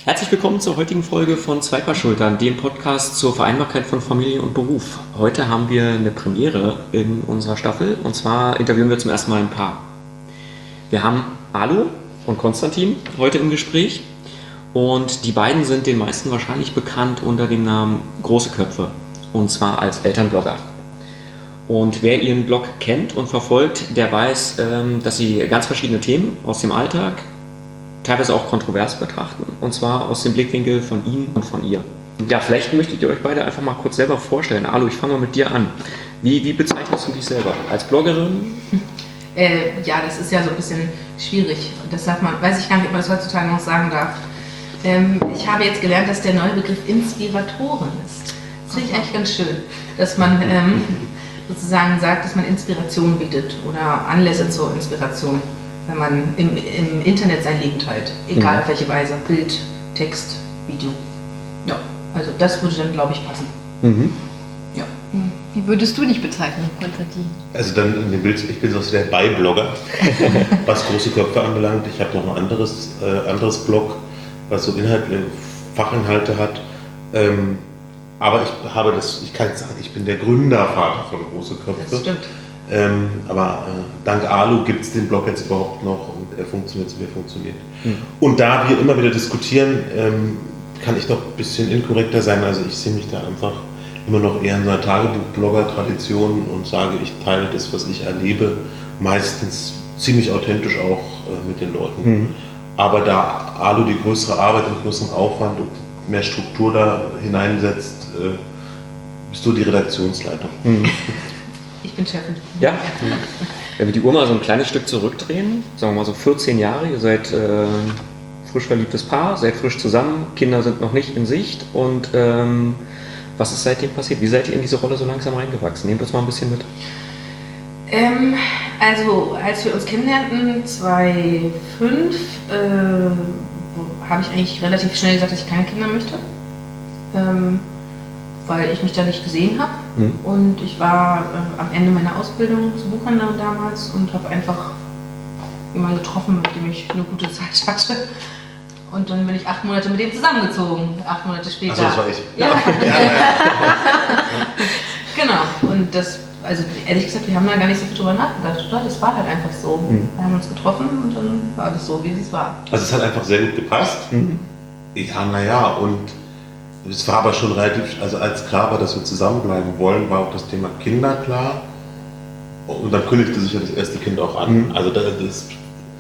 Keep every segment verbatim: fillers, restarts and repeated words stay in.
Herzlich willkommen zur heutigen Folge von Zwei Paar Schultern, dem Podcast zur Vereinbarkeit von Familie und Beruf. Heute haben wir eine Premiere in unserer Staffel und zwar interviewen wir zum ersten Mal ein Paar. Wir haben Alu und Konstantin heute im Gespräch und die beiden sind den meisten wahrscheinlich bekannt unter dem Namen Große Köpfe und zwar als Elternblogger. Und wer ihren Blog kennt und verfolgt, der weiß, dass sie ganz verschiedene Themen aus dem Alltag teilweise auch kontrovers betrachten, und zwar aus dem Blickwinkel von Ihnen und von ihr. Ja, vielleicht möchtet ihr euch beide einfach mal kurz selber vorstellen. Alu, ich fange mal mit dir an. Wie, wie bezeichnest du dich selber? Als Bloggerin? Äh, ja, das ist ja so ein bisschen schwierig. Das darf man, weiß ich gar nicht, ob man das heutzutage noch sagen darf. Ähm, ich habe jetzt gelernt, dass der neue Begriff Inspiratorin ist. Das finde ich eigentlich ganz schön, dass man ähm, sozusagen sagt, dass man Inspiration bietet oder Anlässe zur Inspiration, wenn man im, im Internet sein Leben teilt, egal mhm. auf welche Weise, Bild, Text, Video. Ja, also das würde dann, glaube ich, passen. Mhm. Ja. Wie würdest du dich bezeichnen, Konstantin? Also dann in dem Bild, ich bin so der Beiblogger, was große Köpfe anbelangt. Ich habe noch ein anderes, äh, anderes Blog, was so Inhalte, Fachinhalte hat. Ähm, aber ich habe das, ich kann jetzt sagen, ich bin der Gründervater von Große Köpfe. Das stimmt. Ähm, aber äh, dank Alu gibt es den Blog jetzt überhaupt noch und er funktioniert, so wie er funktioniert. Mhm. Und da wir immer wieder diskutieren, ähm, kann ich doch ein bisschen inkorrekter sein. Also ich sehe mich da einfach immer noch eher in so einer Tagebuch-Blogger-Tradition und sage, ich teile das, was ich erlebe, meistens ziemlich authentisch auch äh, mit den Leuten. Mhm. Aber da Alu die größere Arbeit und größeren Aufwand und mehr Struktur da hineinsetzt, äh, bist du die Redaktionsleitung. Mhm. Ich bin Chefin. Ja. Wenn wir die Uhr mal so ein kleines Stück zurückdrehen, sagen wir mal so vierzehn Jahre, ihr seid äh, frisch verliebtes Paar, seid frisch zusammen, Kinder sind noch nicht in Sicht und ähm, was ist seitdem passiert? Wie seid ihr in diese Rolle so langsam reingewachsen? Nehmt uns mal ein bisschen mit. Ähm, also als wir uns kennenlernten, zweitausendfünf, äh, habe ich eigentlich relativ schnell gesagt, dass ich keine Kinder möchte. Ähm, weil ich mich da nicht gesehen habe. Mhm. Und ich war äh, am Ende meiner Ausbildung zur Buchhändlerin damals und habe einfach jemanden getroffen, mit dem ich eine gute Zeit hatte. Und dann bin ich acht Monate mit dem zusammengezogen, acht Monate später. Ach so, das war ich. Ja. Genau. Und das, also ehrlich gesagt, wir haben da gar nicht so viel drüber nachgedacht, oder? Das war halt einfach so. Mhm. Wir haben uns getroffen und dann war alles so, wie es war. Also es hat einfach sehr gut gepasst. Mhm. Ja, naja, und es war aber schon relativ, also als klar war, dass wir zusammenbleiben wollen, war auch das Thema Kinder klar. Und dann kündigte sich ja das erste Kind auch an. Mhm. Also das, das,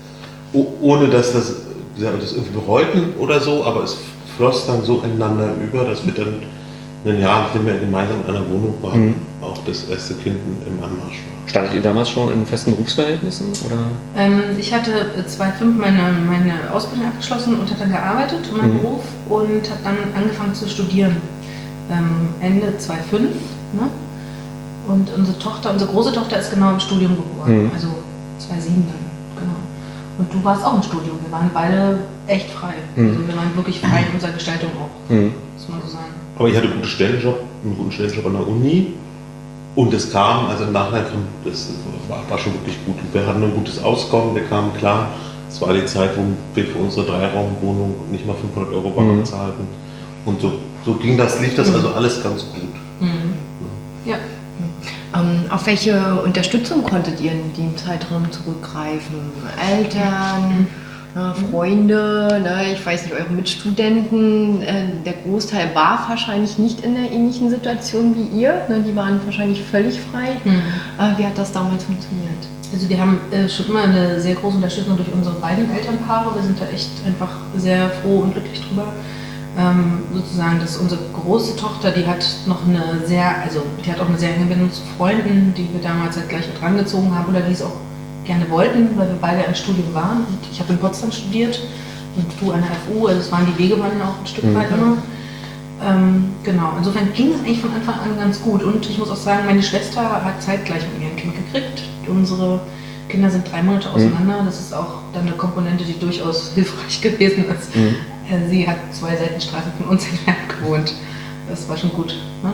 ohne dass das, wir das irgendwie bereuten oder so, aber es floss dann so ineinander über, dass wir dann ein Jahr, nachdem wir gemeinsam in einer Wohnung waren, mhm. auch das erste Kind im Anmarsch war. Standet ihr damals schon in festen Berufsverhältnissen? Oder? Ähm, ich hatte zweitausendfünf meine, meine Ausbildung abgeschlossen und habe dann gearbeitet in meinem mhm. Beruf und habe dann angefangen zu studieren. Ähm, Ende zweitausendfünf. Ne? Und unsere Tochter, unsere große Tochter ist genau im Studium geboren, mhm. also zweitausendsieben dann, genau. Und du warst auch im Studium, wir waren beide echt frei. Mhm. Also wir waren wirklich frei in unserer Gestaltung auch, mhm. muss man so sagen. Aber ich hatte einen guten Stellenjob, einen guten Stellenjob an der Uni. Und es kam, also im Nachhinein kam, das war, war schon wirklich gut. Und wir hatten ein gutes Auskommen, wir kamen klar. Es war die Zeit, wo wir für unsere Dreiraumwohnung nicht mal fünfhundert Euro Bar zahlten. Und so, so ging das, lief das also alles ganz gut. Mhm. Ja. ja. Ähm, auf welche Unterstützung konntet ihr in dem Zeitraum zurückgreifen? Eltern, ne, Freunde, ne, ich weiß nicht, eure Mitstudenten. Äh, der Großteil war wahrscheinlich nicht in einer ähnlichen Situation wie ihr. Ne, die waren wahrscheinlich völlig frei. Mhm. Äh, wie hat das damals funktioniert? Also wir haben äh, schon immer eine sehr große Unterstützung durch unsere beiden Elternpaare. Wir sind da echt einfach sehr froh und glücklich drüber. Ähm, sozusagen, dass unsere große Tochter, die hat noch eine sehr, also die hat auch eine sehr enge Bindung zu Freunden, die wir damals halt gleich mit rangezogen haben oder die es auch gerne wollten, weil wir beide im Studium waren. Und ich habe in Potsdam studiert und du an der F U, also es waren die Wege waren auch ein Stück weit mhm. immer. Ähm, genau, insofern ging es eigentlich von Anfang an ganz gut. Und ich muss auch sagen, meine Schwester hat zeitgleich mit mir ein Kind gekriegt. Unsere Kinder sind drei Monate auseinander. Das ist auch dann eine Komponente, die durchaus hilfreich gewesen ist. Mhm. Sie hat zwei Seitenstraßen von uns entfernt gewohnt. Das war schon gut. Ne?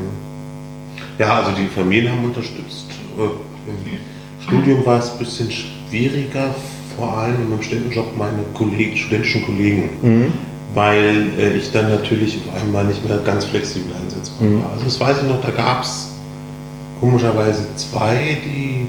Ja, also die Familien haben unterstützt. Im Studium war es ein bisschen schwieriger, vor allem in meinem Studentenjob meine Kollegen, studentischen Kollegen, mhm. weil äh, ich dann natürlich auf einmal nicht mehr ganz flexibel einsetzbar Mhm. war. Also das weiß ich noch, da gab es komischerweise zwei, die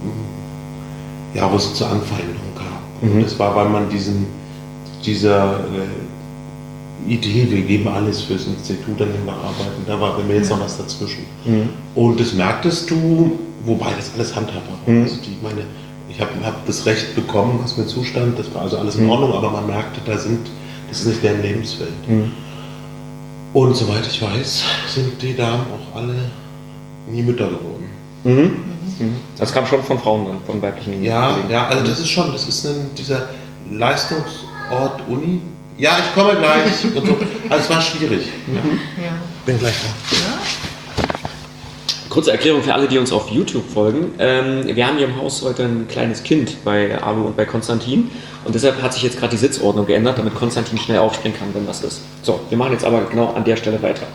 ja, wo es zur Anfeindung kam. Mhm. Und das war, weil man diesen, dieser äh, Idee, wir geben alles fürs Institut, an dem wir arbeiten, da war bei mir jetzt noch was dazwischen. Mhm. Und das merktest du, wobei das alles handhabbar war. Mhm. Also die, ich meine, ich habe hab das Recht bekommen, was mir zustand, das war also alles in Mhm. Ordnung, aber man merkte, da sind, das ist nicht deren Lebenswelt. Mhm. Und soweit ich weiß, sind die Damen auch alle nie Mütter geworden. Mhm. Mhm. Das kam schon von Frauen dann, von weiblichen Ja, Kollegen. ja, also das ist schon, das ist ein, dieser Leistungsort Uni. Ja, ich komme gleich. Und so. Also es war schwierig. Ja. Ja. Bin gleich da. Kurze Erklärung für alle, die uns auf YouTube folgen. Ähm, wir haben hier im Haus heute ein kleines Kind bei Alu und bei Konstantin und deshalb hat sich jetzt gerade die Sitzordnung geändert, damit Konstantin schnell aufspringen kann, wenn was ist. So, wir machen jetzt aber genau an der Stelle weiter.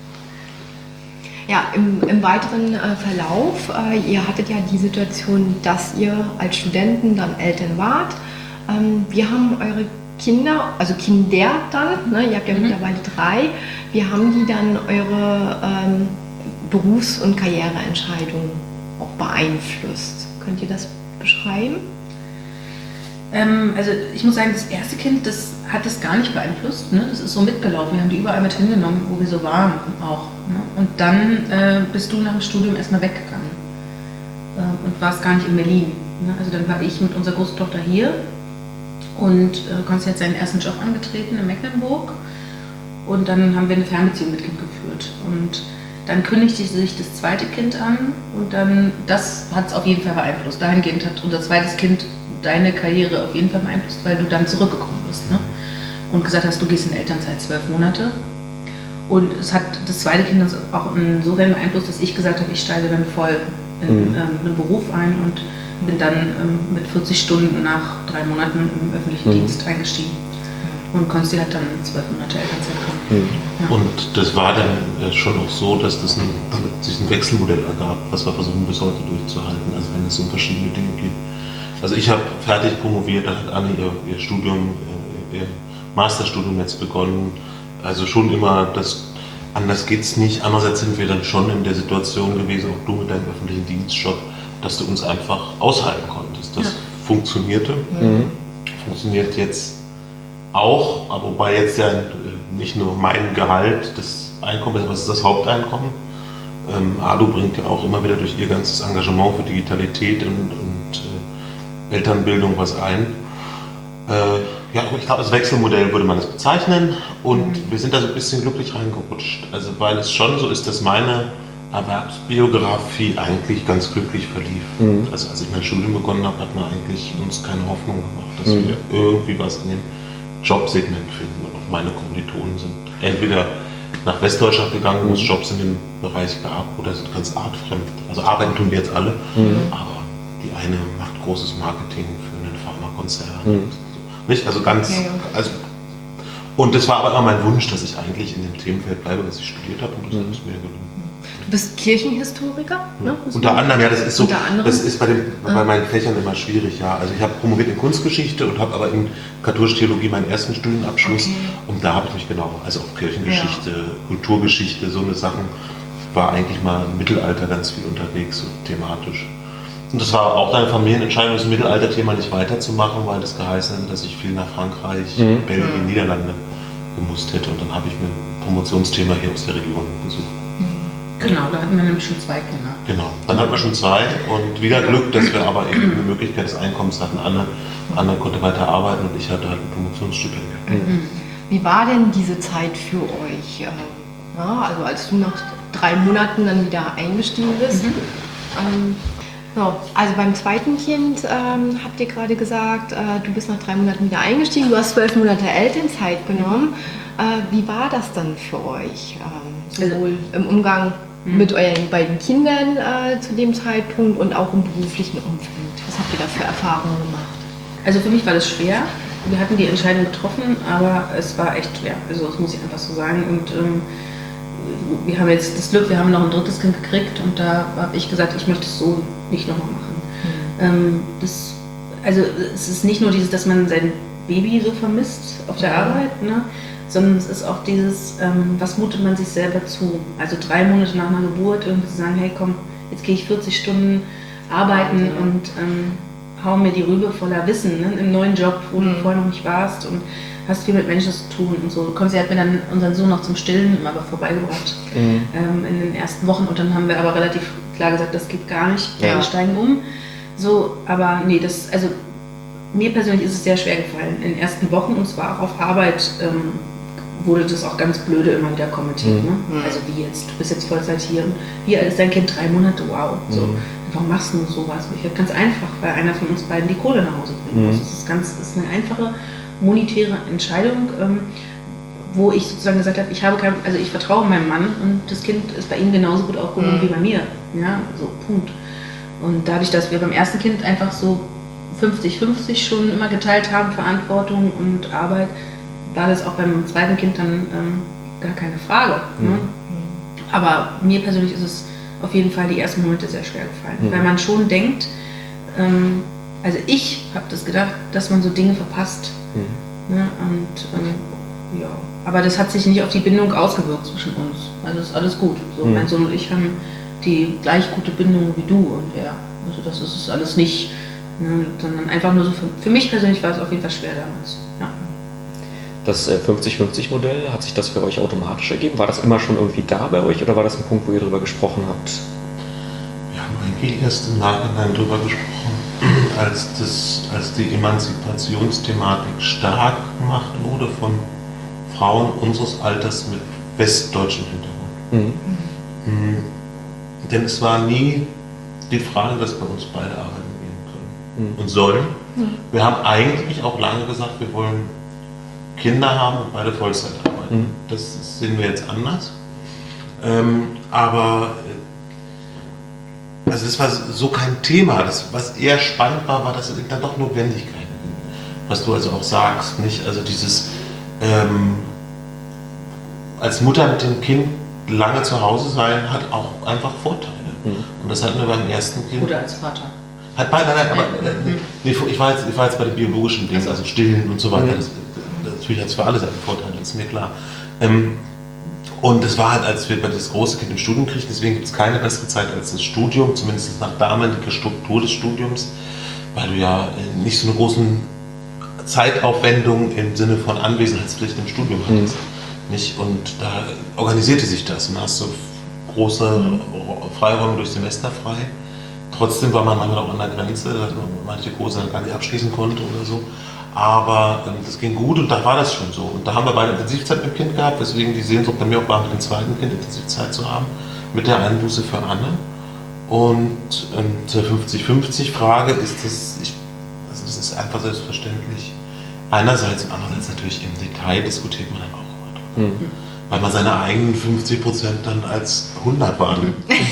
Ja, im, im weiteren äh, Verlauf, äh, ihr hattet ja die Situation, dass ihr als Studenten dann Eltern wart. Ähm, wir haben eure Kinder, also Kinder dann, ne, ihr habt ja Mhm. mittlerweile drei, wir haben die dann eure ähm, Berufs- und Karriereentscheidungen auch beeinflusst. Könnt ihr das beschreiben? Ähm, also ich muss sagen, das erste Kind, das hat das gar nicht beeinflusst. Ne? Das ist so mitgelaufen. Wir haben die überall mit hingenommen, wo wir so waren auch. Ne? Und dann äh, bist du nach dem Studium erstmal weggegangen äh, und warst gar nicht in Berlin. Ne? Also dann war ich mit unserer großen Tochter hier und äh, Konstantin hat seinen ersten Job angetreten in Mecklenburg und dann haben wir eine Fernbeziehung mit ihm geführt. Und dann kündigte sich das zweite Kind an und dann, das hat es auf jeden Fall beeinflusst. Dahingehend hat unser zweites Kind deine Karriere auf jeden Fall beeinflusst, weil du dann zurückgekommen bist, ne? Und gesagt hast, du gehst in Elternzeit zwölf Monate. Und es hat das zweite Kind uns auch insofern beeinflusst, dass ich gesagt habe, ich steige dann voll in Mhm. ähm, einen Beruf ein und bin dann ähm, mit vierzig Stunden nach drei Monaten im öffentlichen Mhm. Dienst eingestiegen. Und Konsti hat dann zwölf Monate Elternzeit gehabt. Mhm. Ja. Und das war dann äh, schon auch so, dass das ein, damit sich ein Wechselmodell ergab, was wir versuchen bis heute durchzuhalten, also wenn es um verschiedene Dinge geht. Also ich habe fertig promoviert, da hat Anne ihr, ihr Studium, äh, ihr Masterstudium jetzt begonnen. Also schon immer, das, anders geht's nicht. Andererseits sind wir dann schon in der Situation gewesen, auch du mit deinem öffentlichen Dienstjob, dass du uns einfach aushalten konntest. Das Ja. funktionierte, Mhm. funktioniert jetzt auch, aber wobei jetzt ja nicht nur mein Gehalt das Einkommen ist, aber es ist das Haupteinkommen. Ähm, Alu bringt ja auch immer wieder durch ihr ganzes Engagement für Digitalität und, und äh, Elternbildung was ein. Äh, ja, ich glaube, als Wechselmodell würde man das bezeichnen und Mhm. wir sind da so ein bisschen glücklich reingerutscht. Also weil es schon so ist, dass meine Erwerbsbiografie eigentlich ganz glücklich verlief. Mhm. Also als ich mein Studium begonnen habe, hat man eigentlich uns keine Hoffnung gemacht, dass Mhm. wir irgendwie was in dem Jobsegment finden. Und auch meine Kommilitonen sind entweder nach Westdeutschland gegangen, wo es Mhm. Jobs in dem Bereich gab, oder sind ganz artfremd. Also arbeiten tun wir jetzt alle, Mhm. aber die eine macht großes Marketing für einen Pharmakonzern. Mhm. Nicht? Also ganz. Ja, ja. Also, und das war aber immer mein Wunsch, dass ich eigentlich in dem Themenfeld bleibe, was ich studiert habe, und das Mhm. ist mir gelungen. Du bist Kirchenhistoriker? Ne? Unter anderem, ja, das ist so, Unter anderem? das ist bei, dem, bei Ah. meinen Fächern immer schwierig, ja. Also ich habe promoviert in Kunstgeschichte und habe aber in katholische Theologie meinen ersten Studienabschluss Okay. und da habe ich mich genau, also auch Kirchengeschichte, Kulturgeschichte, so eine Sachen, war eigentlich mal im Mittelalter ganz viel unterwegs, so thematisch. Und das war auch eine Familienentscheidung, das Mittelalter-Thema nicht weiterzumachen, weil das geheißen hat, dass ich viel nach Frankreich, Mhm. Belgien, Mhm. Niederlande gemusst hätte und dann habe ich mir ein Promotionsthema hier aus der Region gesucht. Genau, da hatten wir nämlich schon zwei Kinder. Genau, dann hatten wir schon zwei und wieder Glück, dass wir aber eben eine Möglichkeit des Einkommens hatten. Anne, Anne konnte weiter arbeiten und ich hatte halt ein Promotionsstipendium. Mhm. Wie war denn diese Zeit für euch? Ähm, Ja, also als du nach drei Monaten dann wieder eingestiegen bist. Mhm. Ähm, so, also beim zweiten Kind ähm, habt ihr gerade gesagt, äh, du bist nach drei Monaten wieder eingestiegen, du hast zwölf Monate Elternzeit genommen. Äh, wie war das dann für euch? Ähm, sowohl im Umgang Mhm. mit euren beiden Kindern äh, zu dem Zeitpunkt und auch im beruflichen Umfeld? Was habt ihr da für Erfahrungen gemacht? Also für mich war das schwer. Wir hatten die Entscheidung getroffen, aber es war echt schwer. Also das muss ich einfach so sagen. Und ähm, wir haben jetzt das Glück, wir haben noch ein drittes Kind gekriegt und da habe ich gesagt, ich möchte es so nicht nochmal machen. Ähm, das, also es ist nicht nur dieses, dass man sein Baby so vermisst auf der Ja. Arbeit, ne, sondern es ist auch dieses, ähm, was mutet man sich selber zu. Also drei Monate nach einer Geburt irgendwie zu sagen, hey komm, jetzt gehe ich vierzig Stunden arbeiten ja. und ähm, hau mir die Rübe voller Wissen, ne? Im neuen Job, wo mhm. du vorher noch nicht warst und hast viel mit Menschen zu tun und so. Konzi hat mir dann unseren Sohn noch zum Stillen immer vorbeigebracht mhm. ähm, in den ersten Wochen und dann haben wir aber relativ klar gesagt, das geht gar nicht, ja. wir steigen um. So, aber nee, das, also mir persönlich ist es sehr schwer gefallen in den ersten Wochen und zwar auch auf Arbeit ähm, wurde das auch ganz blöde immer wieder kommentiert. Mhm. Ne? Also wie jetzt, du bist jetzt Vollzeit hier und wie alt ist dein Kind? Drei Monate, wow. So. Mhm. Warum machst du sowas? Ich habe ganz einfach, weil einer von uns beiden die Kohle nach Hause bringen muss. Mhm. Das ist ganz, das ist eine einfache monetäre Entscheidung, ähm, wo ich sozusagen gesagt habe, ich habe kein, also ich vertraue meinem Mann und das Kind ist bei ihm genauso gut aufgehoben mhm. wie bei mir. Ja, so Punkt. Und dadurch, dass wir beim ersten Kind einfach so fünfzig fünfzig schon immer geteilt haben, Verantwortung und Arbeit, war das auch beim zweiten Kind dann ähm, gar keine Frage. Mhm. Ne? Aber mir persönlich ist es auf jeden Fall die ersten Monate sehr schwer gefallen, mhm. weil man schon denkt, ähm, also ich habe das gedacht, dass man so Dinge verpasst. Mhm. Ne? Und ähm, ja, aber das hat sich nicht auf die Bindung ausgewirkt zwischen uns. Also ist alles gut. So, mhm. Mein Sohn und ich haben die gleich gute Bindung wie du und er. Also das ist es alles nicht, ne? Sondern einfach nur so für, für mich persönlich war es auf jeden Fall schwer damals. Ja. Das fünfzig fünfzig Modell, hat sich das für euch automatisch ergeben? War das immer schon irgendwie da bei euch oder war das ein Punkt, wo ihr darüber gesprochen habt? Wir haben eigentlich erst im Nachhinein darüber gesprochen, als, das, als die Emanzipationsthematik stark gemacht wurde von Frauen unseres Alters mit westdeutschem Hintergrund. Mhm. Mhm. Denn es war nie die Frage, dass bei uns beide arbeiten gehen können mhm. und sollen. Mhm. Wir haben eigentlich auch lange gesagt, wir wollen Kinder haben und beide Vollzeit arbeiten. Mhm. Das sehen wir jetzt anders. Ähm, aber also das war so kein Thema. Das, was eher spannend war, war, dass es dann doch Notwendigkeiten gibt. Was du also auch sagst, nicht? Also dieses ähm, als Mutter mit dem Kind lange zu Hause sein, hat auch einfach Vorteile. Mhm. Und das hatten wir beim ersten Kind. Oder als Vater. Hat beide, nein, nein, aber mhm. nee, ich, war jetzt, ich war jetzt bei den biologischen Dingen, also Stillen und so weiter. Mhm. Das, natürlich hat es für alle seine Vorteile, das ist mir klar. Ähm, und es war halt, als wir das große Kind im Studium kriegten, deswegen gibt es keine bessere Zeit als das Studium, zumindest nach damaliger Struktur des Studiums, weil du ja nicht so eine große Zeitaufwendung im Sinne von Anwesenheitspflicht im Studium hattest. Mhm. Nicht? Und da organisierte sich das und da hast du große mhm. Freiräume durch Semester frei. Trotzdem war man manchmal auch an der Grenze, dass man manche Kurse dann gar nicht abschließen konnte oder so. Aber ähm, das ging gut und da war das schon so. Und da haben wir beide Intensivzeit mit dem Kind gehabt, weswegen die Sehnsucht bei mir auch war, mit dem zweiten Kind Intensivzeit zu haben, mit der Einbuße für Anne. Und ähm, zur fünfzig fünfzig Frage ist das, ich, also das ist einfach selbstverständlich. Einerseits und andererseits natürlich im Detail diskutiert man dann auch immer drüber. Mhm. Weil man seine eigenen fünfzig Prozent dann als hundert wahrnimmt.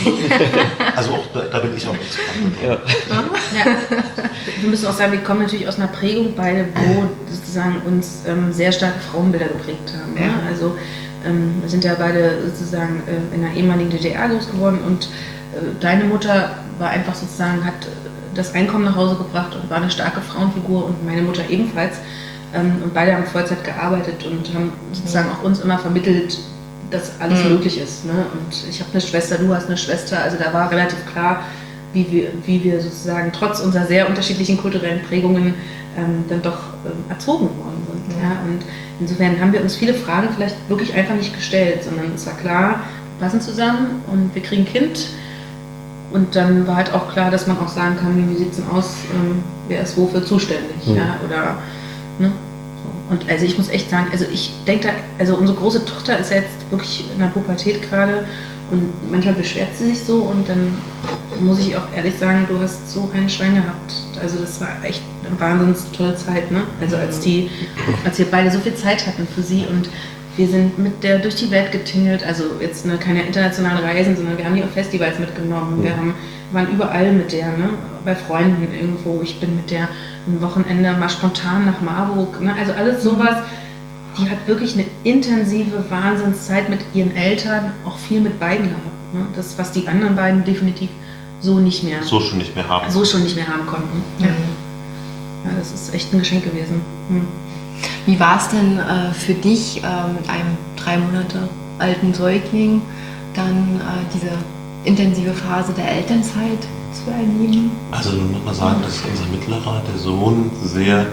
Also auch, da, da bin ich auch Experte. Ja. Ja. Wir müssen auch sagen, wir kommen natürlich aus einer Prägung beide, wo sozusagen uns ähm, sehr starke Frauenbilder geprägt haben. Ja. Ja? Also ähm, wir sind ja beide sozusagen äh, in der ehemaligen D D R groß geworden und äh, deine Mutter war einfach sozusagen, hat das Einkommen nach Hause gebracht und war eine starke Frauenfigur und meine Mutter ebenfalls. Und beide haben Vollzeit gearbeitet und haben sozusagen auch uns immer vermittelt, dass alles mhm. möglich ist. Ne? Und ich habe eine Schwester, du hast eine Schwester, also da war relativ klar, wie wir, wie wir sozusagen trotz unserer sehr unterschiedlichen kulturellen Prägungen ähm, dann doch ähm, erzogen worden sind. Mhm. Ja? Und insofern haben wir uns viele Fragen vielleicht wirklich einfach nicht gestellt, sondern es war klar, wir passen zusammen und wir kriegen ein Kind. Und dann war halt auch klar, dass man auch sagen kann, wie sieht es denn aus, ähm, wer ist wofür zuständig. Mhm. Ja? Oder Ne? Und also ich muss echt sagen, also ich denke da, also unsere große Tochter ist ja jetzt wirklich in der Pubertät gerade und manchmal beschwert sie sich so und dann muss ich auch ehrlich sagen, du hast so einen Schwein gehabt. Also das war echt eine wahnsinnig tolle Zeit, ne? Also als die, als wir beide so viel Zeit hatten für sie und wir sind mit der durch die Welt getingelt, also jetzt ne, keine internationalen Reisen, sondern wir haben die auf Festivals mitgenommen, wir haben, waren überall mit der, ne? Bei Freunden irgendwo, ich bin mit der ein Wochenende mal spontan nach Marburg, ne? Also alles sowas, die hat wirklich eine intensive Wahnsinnszeit mit ihren Eltern, auch viel mit beiden gehabt, ne? Das, was die anderen beiden definitiv so nicht mehr, so schon nicht mehr haben, so schon nicht mehr haben konnten. Ja, ja, das ist echt ein Geschenk gewesen. Hm. Wie war es denn äh, für dich, äh, mit einem drei Monate alten Säugling dann äh, diese intensive Phase der Elternzeit zu erleben? Also muss man sagen, dass unser Mittlerer, der Sohn, sehr,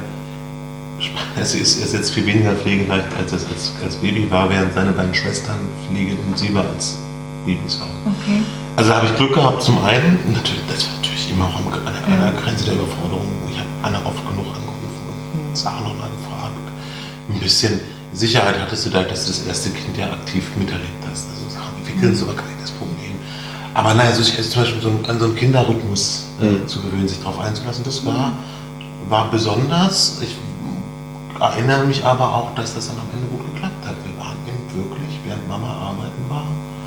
es ist, er ist jetzt viel weniger pflegeleicht, als es als, als Baby war, während seine beiden Schwestern pflegeintensiver als Babys waren. Okay. Also da habe ich Glück gehabt zum einen, natürlich, das war natürlich immer auch an einer ja. Grenze der Überforderung. Ich habe Anna oft genug angerufen und Sachen noch mal gefragt. Ein bisschen Sicherheit hattest du da, dass du das erste Kind ja aktiv miterlebt hast. Also Sachen entwickeln, so war gar nicht das Problem. Aber naja, also ich, also zum Beispiel so an so einen Kinderrhythmus äh, mhm. zu gewöhnen, sich darauf einzulassen, das war, war besonders. Ich erinnere mich aber auch, dass das dann am Ende gut geklappt hat. Wir waren eben wirklich, während Mama arbeiten war,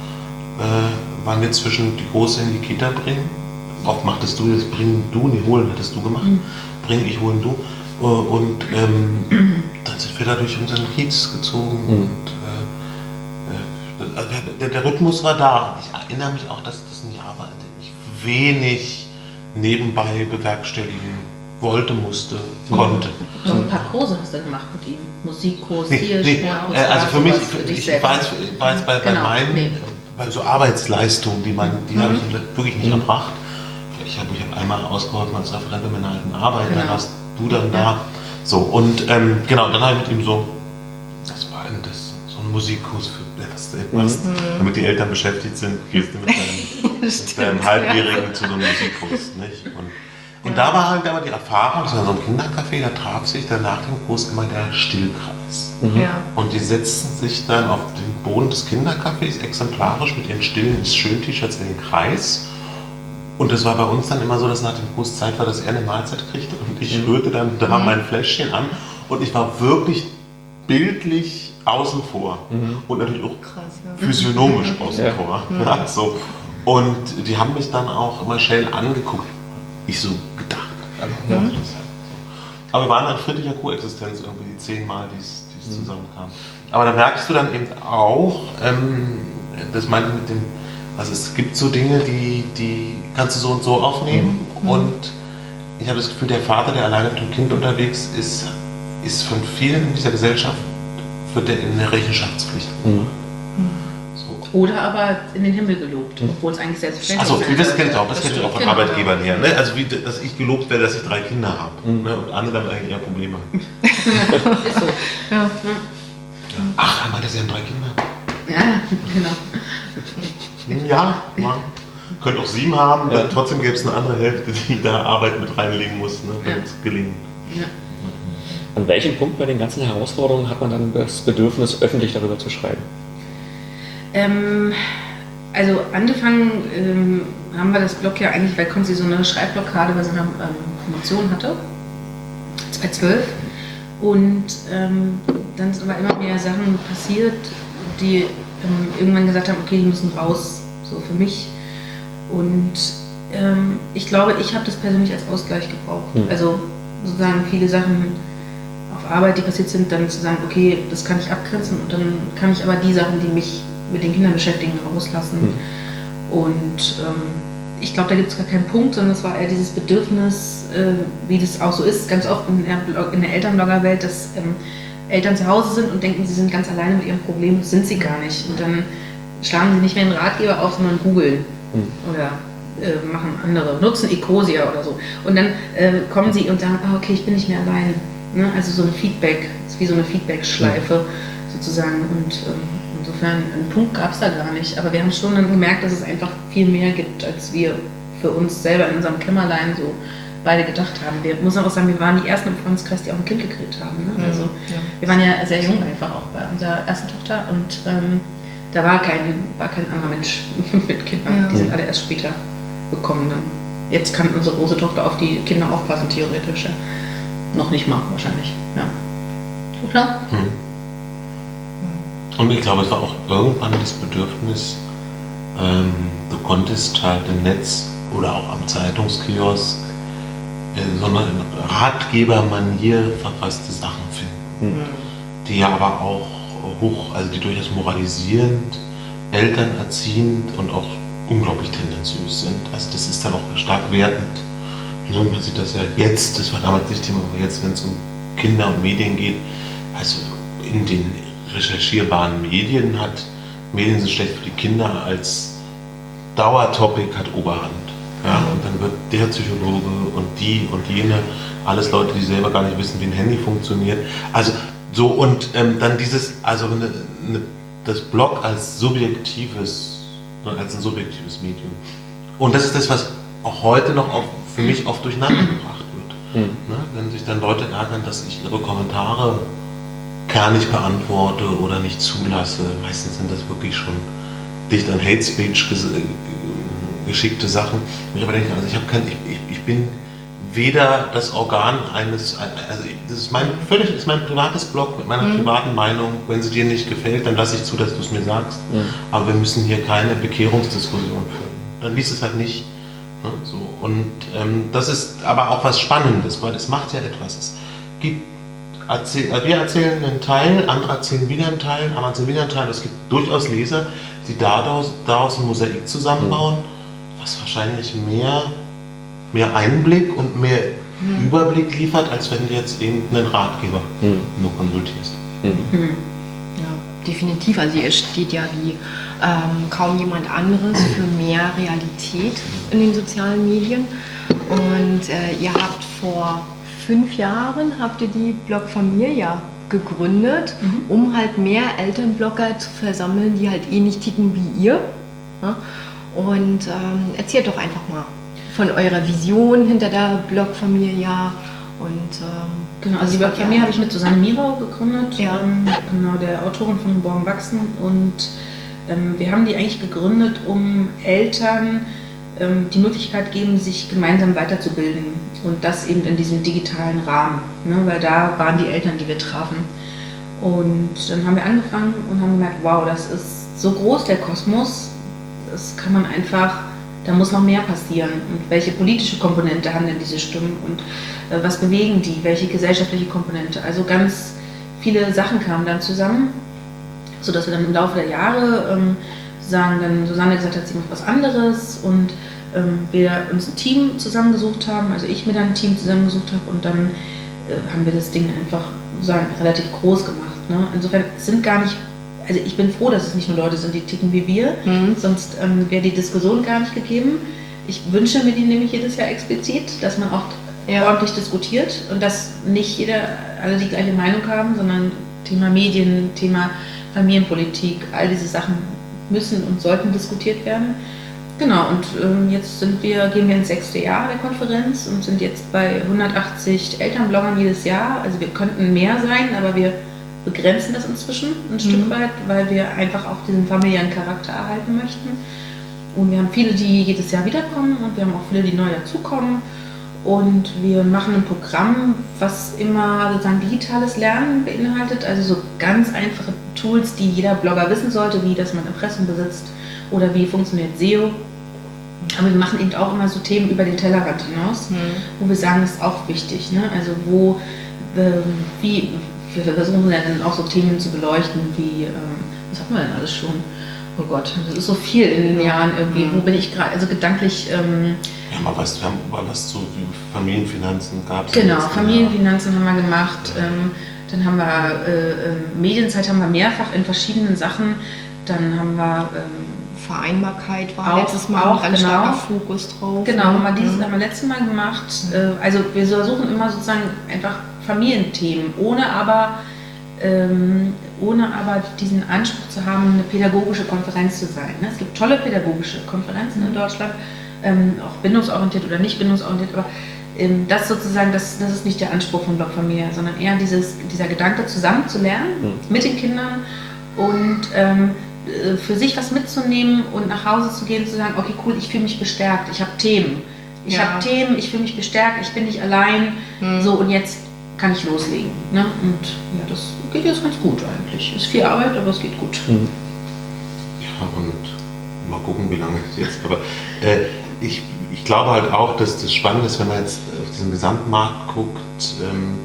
äh, waren wir zwischen die Große in die Kita bringen. Oft machtest du das, bringen du, nee, holen hattest du gemacht. Mhm. Bringen, ich, holen du. Und ähm, dann sind wir da durch unseren Kiez gezogen. Mhm. Und, äh, äh, der, der Rhythmus war da. Ich erinnere mich auch, dass das ein Jahr war, in dem ich wenig nebenbei bewerkstelligen wollte, musste, mhm. konnte. So ein paar Kurse hast du gemacht mit ihm? Musikkurs, nee, hier, nee, Sport, äh, also für mich, für ich, dich ich selbst. war jetzt, war jetzt bei, bei genau. meinen, nee. bei so Arbeitsleistungen, die man, die mhm. habe ich wirklich nicht mhm. erbracht. Ich habe ich hab einmal ausgeholfen als Referent bei meiner alten Arbeit, genau. Dann warst du dann ja. da. So, und ähm, genau, dann habe ich mit ihm so, das war ein, das, so ein Musikkurs für was du machst, mhm. damit die Eltern beschäftigt sind, gehst du mit deinem, mit deinem Halbjährigen ja. zu so einem Musikkurs. Nicht? Und, und ja. da war halt aber die Erfahrung, das war so ein Kindercafé, da traf sich dann nach dem Kurs immer der Stillkreis. Mhm. Ja. Und die setzten sich dann auf den Boden des Kindercafés exemplarisch mit ihren stillen, schönen T-Shirts in den Kreis. Und das war bei uns dann immer so, dass nach dem Kurs Zeit war, dass er eine Mahlzeit kriegte und ich mhm. rührte dann da mhm. mein Fläschchen an und ich war wirklich bildlich außen vor mhm. und natürlich auch Krass, ja. physiognomisch außen ja. vor. Mhm. Ja, so. Und die haben mich dann auch immer schell angeguckt. Ich so gedacht. Also, mhm. ja, aber wir waren dann friedlicher Koexistenz irgendwie die zehn Mal, die es mhm. zusammenkamen. Aber da merkst du dann eben auch, ähm, das meinte mit dem, also es gibt so Dinge, die, die kannst du so und so aufnehmen mhm. und ich habe das Gefühl, der Vater, der alleine mit dem Kind unterwegs ist, ist von vielen in dieser Gesellschaft wird der in eine Rechenschaftspflicht. Mhm. So. Oder aber in den Himmel gelobt, mhm. obwohl es eigentlich selbstverständlich ist. Achso, das kenne ich auch, das, das kenne ich auch von Arbeitgebern her. Ne? Also wie, dass ich gelobt werde, dass ich drei Kinder habe mhm. ne? und andere dann eigentlich eher Probleme haben. Ist so. Ja. Ja. Ach, er meinte, sie haben drei Kinder. Ja, genau. Ja, man könnte auch sieben haben, ja. Trotzdem gäbe es eine andere Hälfte, die da Arbeit mit reinlegen muss, ne, damit es ja. gelingt. Ja. An welchem Punkt bei den ganzen Herausforderungen hat man dann das Bedürfnis, öffentlich darüber zu schreiben? Ähm, also angefangen ähm, haben wir das Blog ja eigentlich, weil Konzi so eine Schreibblockade bei seiner ähm, Promotion hatte, zweitausendzwölf. Und ähm, dann sind aber immer mehr Sachen passiert, die ähm, irgendwann gesagt haben, okay, die müssen raus, so für mich. Und ähm, ich glaube, ich habe das persönlich als Ausgleich gebraucht. Mhm. Also sozusagen viele Sachen auf Arbeit, die passiert sind, dann zu sagen, okay, das kann ich abgrenzen und dann kann ich aber die Sachen, die mich mit den Kindern beschäftigen, rauslassen. Mhm. Und ähm, ich glaube, da gibt es gar keinen Punkt, sondern es war eher dieses Bedürfnis, äh, wie das auch so ist, ganz oft in der, in der Elternbloggerwelt, dass ähm, Eltern zu Hause sind und denken, sie sind ganz alleine mit ihrem Problem, das sind sie gar nicht. Und dann schlagen sie nicht mehr einen Ratgeber auf, sondern googeln mhm. oder äh, machen andere, nutzen Ecosia oder so. Und dann äh, kommen sie und sagen, ah, okay, ich bin nicht mehr alleine. Ne? Also so ein Feedback, ist wie so eine Feedback-Schleife mhm. sozusagen. Und ähm, insofern, einen Punkt gab es da gar nicht. Aber wir haben schon dann gemerkt, dass es einfach viel mehr gibt, als wir für uns selber in unserem Kämmerlein so beide gedacht haben. Wir muss auch sagen, wir waren die ersten im Freundeskreis, die auch ein Kind gekriegt haben. Ne? Also ja. wir waren ja sehr jung einfach auch bei unserer ersten Tochter und ähm, da war kein, war kein anderer Mensch mit Kindern. Ja. Die sind alle erst später gekommen. Dann. Jetzt kann unsere große Tochter auf die Kinder aufpassen, theoretisch. Ja. Noch nicht mal wahrscheinlich. Ja. Oder? Hm. Und ich glaube, es war auch irgendwann das Bedürfnis, ähm, du konntest halt im Netz oder auch am Zeitungskiosk so eine Ratgebermanier verfasste Sachen finden, mhm. die ja aber auch hoch, also die durchaus moralisierend, elternerziehend und auch unglaublich tendenziös sind. Also das ist dann auch stark wertend. Man sieht das ja jetzt, das war damals nicht Thema, aber jetzt, wenn es um Kinder und Medien geht, also in den recherchierbaren Medien hat Medien sind schlecht für die Kinder als Dauertopic hat Oberhand. Ja, und dann wird der Psychologe und die und jene, alles Leute, die selber gar nicht wissen, wie ein Handy funktioniert. Also so und ähm, dann dieses, also eine, eine, das Blog als subjektives, als ein subjektives Medium. Und das ist das, was auch heute noch auf, für mich oft durcheinander gebracht wird. Mhm. Ne? Wenn sich dann Leute ärgern, dass ich ihre Kommentare kernig beantworte oder nicht zulasse. Meistens sind das wirklich schon dicht an Hate Speech ges- geschickte Sachen. Ich aber denke, also ich habe kein, ich, ich, ich bin weder das Organ eines, also das ist mein völlig, ist mein privates Blog mit meiner mhm. privaten Meinung. Wenn sie dir nicht gefällt, dann lasse ich zu, dass du es mir sagst. Mhm. Aber wir müssen hier keine Bekehrungsdiskussion führen. Dann liest es halt nicht. Ne, so. Und ähm, das ist aber auch was Spannendes, weil es macht ja etwas. Es gibt, erzähl, wir erzählen einen Teil, andere erzählen wieder einen Teil, andere erzählen wieder einen Teil. Es gibt durchaus Leser, die daraus, daraus ein Mosaik zusammenbauen, mhm. was wahrscheinlich mehr, mehr Einblick und mehr mhm. Überblick liefert, als wenn du jetzt eben einen Ratgeber mhm. nur konsultierst. Mhm. Ja, definitiv. Also ihr steht ja wie ähm, kaum jemand anderes für mehr Realität in den sozialen Medien. Und äh, ihr habt vor fünf Jahren habt ihr die Blog Familia gegründet, mhm. um halt mehr Elternblogger zu versammeln, die halt ähnlich ticken wie ihr. Ja? Und ähm, erzählt doch einfach mal von eurer Vision hinter der Blog Familia. Und, ähm, genau, also die Blog Familia habe ich mit Susanne Mirau gegründet, ja. ähm, genau, der Autorin von Geboren Wachsen. Und ähm, wir haben die eigentlich gegründet, um Eltern ähm, die Möglichkeit geben, sich gemeinsam weiterzubilden. Und das eben in diesem digitalen Rahmen, ne? Weil da waren die Eltern, die wir trafen. Und dann haben wir angefangen und haben gemerkt, wow, das ist so groß, der Kosmos, das kann man einfach, da muss noch mehr passieren. Und welche politische Komponente haben denn diese Stimmen und äh, was bewegen die, welche gesellschaftliche Komponente? Also ganz viele Sachen kamen dann zusammen, sodass wir dann im Laufe der Jahre ähm, sagen, dann Susanne gesagt hat, sie macht was anderes und ähm, wir uns ein Team zusammengesucht haben, also ich mir dann ein Team zusammengesucht habe und dann äh, haben wir das Ding einfach sagen, relativ groß gemacht. Ne? Insofern sind gar nicht, also ich bin froh, dass es nicht nur Leute sind, die ticken wie wir, mhm. sonst ähm, wäre die Diskussion gar nicht gegeben. Ich wünsche mir die nämlich jedes Jahr explizit, dass man auch ja. ordentlich diskutiert und dass nicht jeder, alle die gleiche Meinung haben, sondern Thema Medien, Thema Familienpolitik, all diese Sachen müssen und sollten diskutiert werden. Genau, und ähm, jetzt sind wir, gehen wir ins sechste Jahr der Konferenz und sind jetzt bei hundertachtzig Elternbloggern jedes Jahr. Also wir könnten mehr sein, aber wir begrenzen das inzwischen ein mhm. Stück weit, weil wir einfach auch diesen familiären Charakter erhalten möchten. Und wir haben viele, die jedes Jahr wiederkommen und wir haben auch viele, die neu dazukommen. Und wir machen ein Programm, was immer sozusagen digitales Lernen beinhaltet, also so ganz einfache Tools, die jeder Blogger wissen sollte, wie dass man Impressum besitzt oder wie funktioniert S E O. Aber wir machen eben auch immer so Themen über den Tellerrand hinaus, mhm. wo wir sagen, das ist auch wichtig. Ne? Also wo, äh, wie, wir versuchen dann auch so Themen zu beleuchten, wie, äh, was hatten wir denn alles schon? Oh Gott, das ist so viel in den Jahren irgendwie. Mhm. Wo bin ich gerade? Also gedanklich. Ähm, ja, mal was, wir haben mal was zu Familienfinanzen gab es. Genau, Familienfinanzen haben wir gemacht. Ähm, dann haben wir äh, Medienzeit haben wir mehrfach in verschiedenen Sachen. Dann haben wir ähm, Vereinbarkeit war auch, letztes Mal auch ein genau. starker Fokus drauf. Genau, haben wir dieses haben wir letztes Mal gemacht. Mhm. Also wir versuchen immer sozusagen einfach Familienthemen, ohne aber ähm, ohne aber diesen Anspruch zu haben, eine pädagogische Konferenz zu sein. Es gibt tolle pädagogische Konferenzen mhm. in Deutschland, ähm, auch bindungsorientiert oder nicht bindungsorientiert, aber ähm, das sozusagen, das, das ist nicht der Anspruch von Blog Familia, sondern eher dieses, dieser Gedanke, zusammen zu lernen mhm. mit den Kindern und ähm, für sich was mitzunehmen und nach Hause zu gehen und zu sagen, okay, cool, ich fühle mich bestärkt, ich habe Themen. Ich ja. habe Themen, ich fühle mich bestärkt, ich bin nicht allein. Mhm. So, und jetzt kann ich loslegen. Ne? Und ja, das geht jetzt ganz gut eigentlich. Ist viel Arbeit, aber es geht gut. Mhm. Ja, und mal gucken, wie lange es jetzt. Aber äh, ich, ich glaube halt auch, dass das Spannende ist, wenn man jetzt auf diesen Gesamtmarkt guckt. Ähm,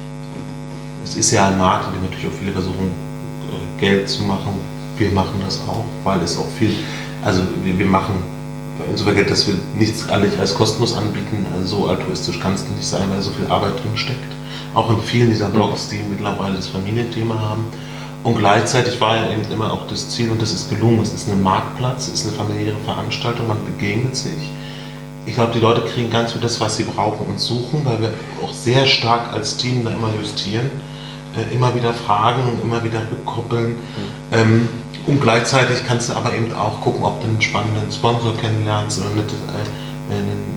es ist ja ein Markt, in dem natürlich auch viele versuchen, äh, Geld zu machen. Wir machen das auch, weil es auch viel, also wir, wir machen bei uns aber Geld, dass wir nichts eigentlich als kostenlos anbieten. Also so altruistisch kann es nicht sein, weil so viel Arbeit drin steckt. Auch in vielen dieser Blogs, die mittlerweile das Familienthema haben. Und gleichzeitig war ja eben immer auch das Ziel, und das ist gelungen, es ist ein Marktplatz, es ist eine familiäre Veranstaltung, man begegnet sich. Ich glaube, die Leute kriegen ganz viel das, was sie brauchen und suchen, weil wir auch sehr stark als Team da immer justieren, äh, immer wieder fragen, immer wieder rückkoppeln. Mhm. Ähm, und gleichzeitig kannst du aber eben auch gucken, ob du einen spannenden Sponsor kennenlernst oder eine, äh,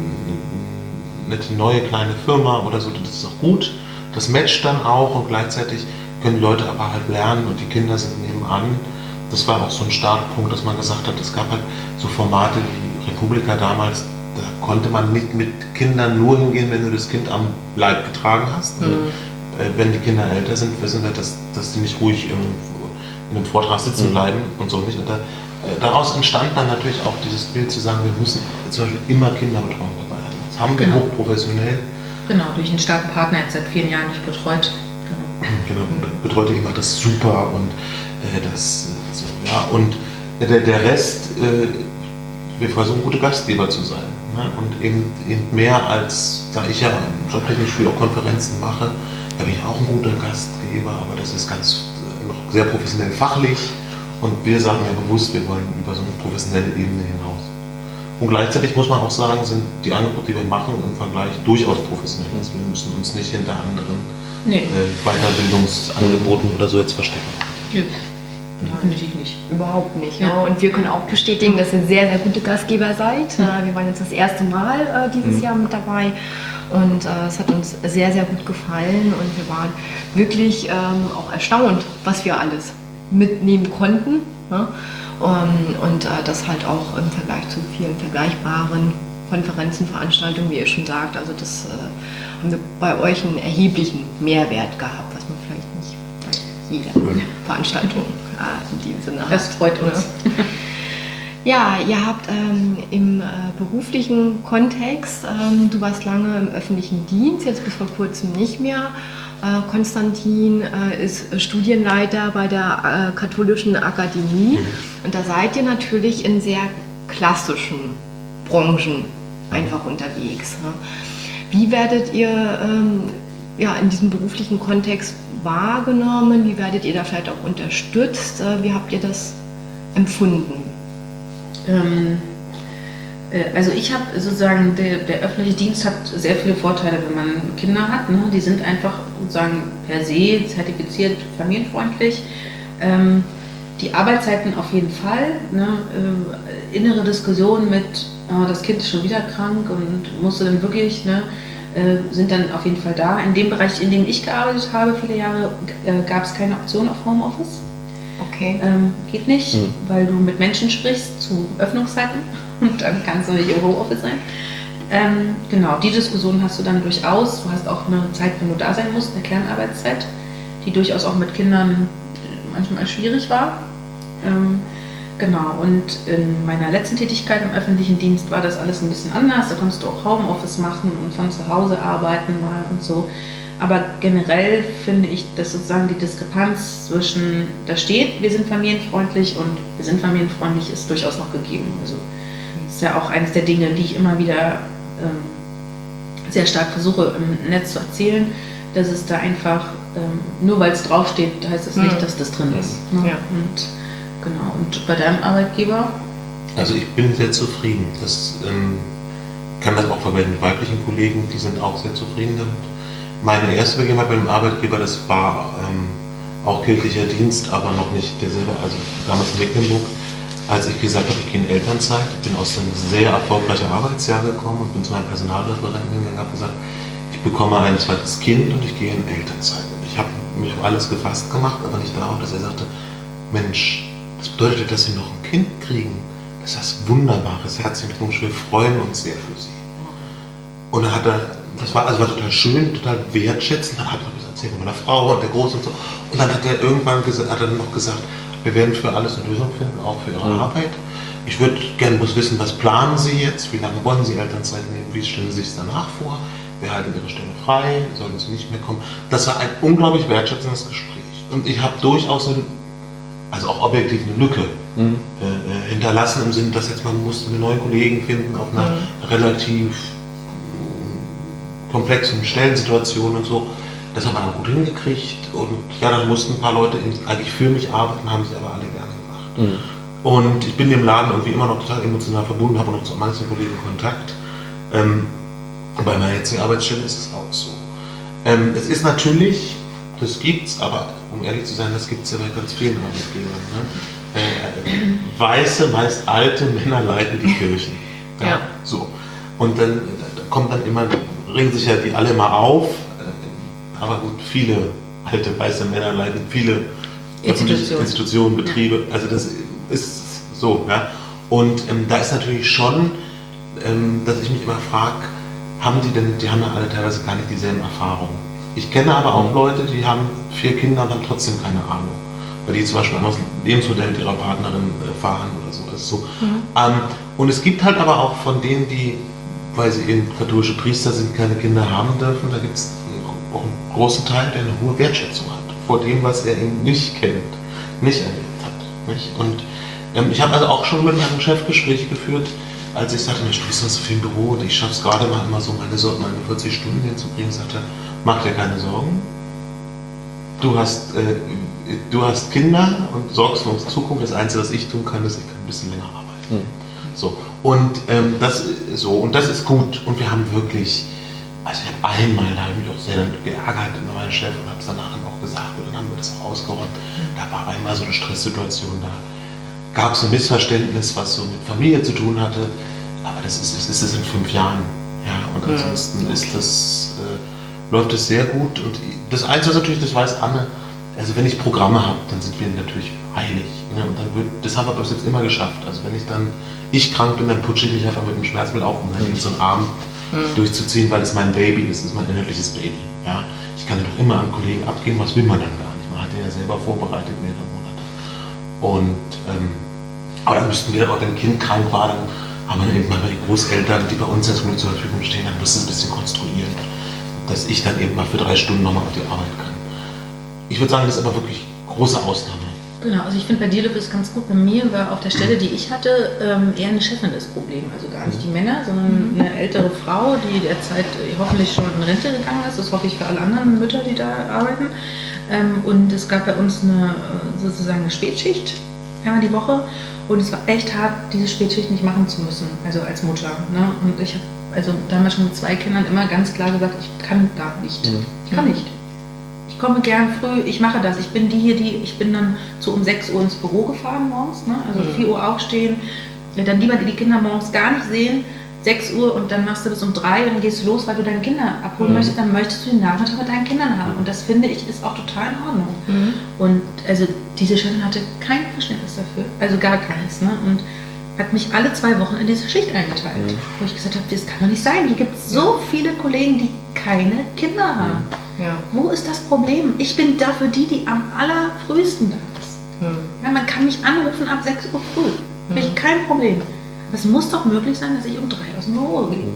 eine, eine neue kleine Firma oder so, das ist auch gut. Das matcht dann auch und gleichzeitig können die Leute aber halt lernen und die Kinder sind nebenan. Das war auch so ein Startpunkt, dass man gesagt hat, es gab halt so Formate wie Republika damals, da konnte man nicht mit Kindern nur hingehen, wenn du das Kind am Leib getragen hast. Mhm. Äh, wenn die Kinder älter sind, wissen wir, dass, dass die nicht ruhig im, in einem Vortrag sitzen bleiben mhm. und so nicht. Und da, äh, daraus entstand dann natürlich auch dieses Bild zu sagen, wir müssen zum Beispiel immer Kinderbetreuung dabei haben. Das haben wir genau. hochprofessionell. Genau, durch einen starken Partner jetzt seit vielen Jahren nicht betreut. Genau, betreut ihr immer das super und äh, das so, ja und der, der Rest, äh, wir versuchen gute Gastgeber zu sein, ne? Und eben, eben mehr als, da ich ja jobtechnisch viel auch Konferenzen mache, da bin ich auch ein guter Gastgeber, aber das ist ganz äh, noch sehr professionell fachlich und wir sagen ja bewusst, wir wollen über so eine professionelle Ebene hinaus. Und gleichzeitig muss man auch sagen, sind die Angebote, die wir machen, im Vergleich durchaus professionell. Also wir müssen uns nicht hinter anderen nee. äh, Weiterbildungsangeboten oder so jetzt verstecken. Ja. Definitiv nicht. Überhaupt nicht. Ja. Ja. Und wir können auch bestätigen, dass ihr sehr, sehr gute Gastgeber seid. Mhm. Wir waren jetzt das erste Mal äh, dieses mhm. Jahr mit dabei und äh, es hat uns sehr, sehr gut gefallen und wir waren wirklich ähm, auch erstaunt, was wir alles mitnehmen konnten. Ja? Und, und äh, das halt auch im Vergleich zu vielen vergleichbaren Konferenzen, Veranstaltungen, wie ihr schon sagt. Also das äh, haben wir bei euch einen erheblichen Mehrwert gehabt, was man vielleicht nicht bei jeder mhm. Veranstaltung äh, in diesem Sinne hat. Das freut uns. Ja, ihr habt ähm, im äh, beruflichen Kontext, ähm, du warst lange im öffentlichen Dienst, jetzt bis vor kurzem nicht mehr. Äh, Konstantin äh, ist Studienleiter bei der äh, Katholischen Akademie mhm. und da seid ihr natürlich in sehr klassischen Branchen einfach unterwegs. Ne? Wie werdet ihr ähm, ja, in diesem beruflichen Kontext wahrgenommen? Wie werdet ihr da vielleicht auch unterstützt? Äh, wie habt ihr das empfunden? Ähm, äh, also ich habe sozusagen, der, der öffentliche Dienst hat sehr viele Vorteile, wenn man Kinder hat. Ne? Die sind einfach sozusagen per se zertifiziert familienfreundlich. Ähm, die Arbeitszeiten auf jeden Fall. Ne? Äh, innere Diskussionen mit, oh, das Kind ist schon wieder krank und musste dann wirklich, ne, äh, sind dann auf jeden Fall da. In dem Bereich, in dem ich gearbeitet habe, viele Jahre, äh, gab es keine Option auf Homeoffice. Okay. Ähm, geht nicht, mhm. weil du mit Menschen sprichst zu Öffnungszeiten und dann kannst du nicht im Homeoffice sein. Ähm, genau, die Diskussion hast du dann durchaus. Du hast auch eine Zeit, wenn du da sein musst, eine Kernarbeitszeit, die durchaus auch mit Kindern manchmal schwierig war. Ähm, genau, und in meiner letzten Tätigkeit im öffentlichen Dienst war das alles ein bisschen anders. Da konntest du auch Homeoffice machen und von zu Hause arbeiten mal und so. Aber generell finde ich, dass sozusagen die Diskrepanz zwischen, da steht, wir sind familienfreundlich und wir sind familienfreundlich, ist durchaus noch gegeben. Also das ist ja auch eines der Dinge, die ich immer wieder ähm, sehr stark versuche im Netz zu erzählen, dass es da einfach, ähm, nur weil es draufsteht, heißt es nicht, dass das drin ist. Ne? Ja. Und, genau. Und bei deinem Arbeitgeber? Also ich bin sehr zufrieden. Das ähm, kann das auch verwenden mit weiblichen Kollegen, die sind auch sehr zufrieden damit. Meine erste Begebenheit bei dem Arbeitgeber, das war ähm, auch kirchlicher Dienst, aber noch nicht derselbe, also damals in Mecklenburg, als ich gesagt habe, ich gehe in Elternzeit, ich bin aus einem sehr erfolgreichen Arbeitsjahr gekommen und bin zu meinem Personalreferenten gegangen und habe gesagt, ich bekomme ein zweites Kind und ich gehe in Elternzeit. Und ich habe mich auf alles gefasst gemacht, aber nicht darauf, dass er sagte, Mensch, das bedeutet, dass Sie noch ein Kind kriegen. Das ist wunderbares, herzlichen Glückwunsch, wir freuen uns sehr für Sie. Und dann hat er, das war, also war total schön, total wertschätzend. Dann hat er gesagt, erzähl von meiner Frau und der Große und so. Und dann hat er irgendwann gesagt, hat er noch gesagt, wir werden für alles eine Lösung finden, auch für Ihre mhm. Arbeit. Ich würde gerne bloß wissen, was planen Sie jetzt? Wie lange wollen Sie Elternzeit nehmen? Wie stellen Sie sich danach vor? Wir halten Ihre Stelle frei, sollen Sie nicht mehr kommen? Das war ein unglaublich wertschätzendes Gespräch. Und ich habe durchaus ein also auch objektiv eine Lücke Mhm. äh, hinterlassen, im Sinne, dass jetzt man musste einen neuen Kollegen finden auf einer Mhm. relativ komplexen Stellensituation und so. Das haben wir dann gut hingekriegt und ja, dann mussten ein paar Leute eigentlich für mich arbeiten, haben sie aber alle gerne gemacht. Mhm. Und ich bin dem Laden irgendwie immer noch total emotional verbunden, habe noch zu manchen Kollegen Kontakt. Ähm, bei meiner jetzigen Arbeitsstelle ist es auch so. Ähm, es ist natürlich, das gibt's, aber um ehrlich zu sein, das gibt es ja bei ganz vielen Arbeitgebern. Ne? Äh, weiße, meist alte Männer leiten die Kirchen. Ja, Ja. So. Und dann da kommt dann immer, ringen sich ja die alle mal auf. Äh, aber gut, viele alte weiße Männer leiten viele öffentliche Institutionen. Institutionen, Betriebe. Also das ist so. Ja? Und ähm, da ist natürlich schon, ähm, dass ich mich immer frage, haben die denn, die haben ja alle teilweise gar nicht dieselben Erfahrungen. Ich kenne aber auch Leute, die haben vier Kinder und haben trotzdem keine Ahnung. Weil die zum Beispiel aus dem Lebensmodell mit ihrer Partnerin äh, fahren oder so. Also so. Mhm. Ähm, und es gibt halt aber auch von denen, die, weil sie eben katholische Priester sind, keine Kinder haben dürfen, da gibt es auch einen großen Teil, der eine hohe Wertschätzung hat vor dem, was er eben nicht kennt, nicht erlebt hat. Nicht? Und ähm, ich habe also auch schon mit meinem Chef Gespräche geführt, als ich sagte, Mensch, du bist so viel im Büro und ich schaffe es gerade mal immer so, meine, so meine vierzig Stunden hinzukriegen, sagte er, mach dir keine Sorgen. Du hast, äh, du hast Kinder und sorgst für unsere Zukunft. Das Einzige, was ich tun kann, ist, ich kann ein bisschen länger arbeiten. Mhm. So. Und, ähm, das, so, und das ist gut. Und wir haben wirklich, also ich habe einmal, da habe ich mich auch sehr damit geärgert mit meinem Chef und habe es danach auch gesagt, und dann haben wir das auch ausgeräumt. Da war einmal so eine Stresssituation, da gab es ein Missverständnis, was so mit Familie zu tun hatte. Aber das ist es ist es in fünf Jahren. Ja, und ansonsten ist das, äh, läuft es sehr gut. Und das Einzige ist natürlich, das weiß Anne, also wenn ich Programme habe, dann sind wir natürlich heilig. Ne? Und dann wird, das haben wir bis jetzt immer geschafft. Also wenn ich dann, ich krank bin, dann putsche ich mich einfach mit dem Schmerzmittel auf, um dann so einen Abend mhm. durchzuziehen, weil es mein Baby ist, das ist mein innerliches Baby. Ja? Ich kann ja doch immer an Kollegen abgehen, was will man dann gar nicht. Man hat den ja selber vorbereitet, mehrere Monate. Und, ähm, aber dann müssten wir, auch wenn ein Kind krank war, dann haben wir eben mal die Großeltern, die bei uns jetzt nur zur Verfügung stehen, dann müssen sie ein bisschen konstruieren, dass ich dann eben mal für drei Stunden nochmal auf die Arbeit kann. Ich würde sagen, das ist aber wirklich große Ausnahme. Genau, also ich finde bei dir ist es ganz gut. Bei mir war auf der Stelle, die ich hatte, ähm, eher eine Chefin das Problem. Also gar nicht die Männer, sondern eine ältere Frau, die derzeit äh, hoffentlich schon in Rente gegangen ist. Das hoffe ich für alle anderen Mütter, die da arbeiten. Ähm, und es gab bei uns eine äh, sozusagen eine Spätschicht, einmal die Woche. Und es war echt hart, diese Spätschicht nicht machen zu müssen, also als Mutter. Ne? Und ich habe also damals schon mit zwei Kindern immer ganz klar gesagt, ich kann da nicht. Mhm. Ich kann nicht. Ich komme gern früh, ich mache das. Ich bin die hier, die, ich bin dann so um sechs Uhr ins Büro gefahren morgens, ne? Also Mhm. vier Uhr aufstehen, dann lieber die Kinder morgens gar nicht sehen, sechs Uhr und dann machst du bis um drei und dann gehst du los, weil du deine Kinder abholen Mhm. möchtest, dann möchtest du den Nachmittag mit deinen Kindern haben. Und das finde ich ist auch total in Ordnung. Mhm. Und also diese Chefin hatte kein Verständnis dafür, also gar keins. Ne? Und hat mich alle zwei Wochen in diese Schicht eingeteilt. Mhm. Wo ich gesagt habe, das kann doch nicht sein. Hier gibt es so viele Kollegen, die keine Kinder haben. Ja. Wo ist das Problem? Ich bin dafür die, die am allerfrühesten da ist. Mhm. Ja, man kann mich anrufen ab sechs Uhr früh. Habe ich kein Problem. Aber es muss doch möglich sein, dass ich um drei aus dem Büro gehe.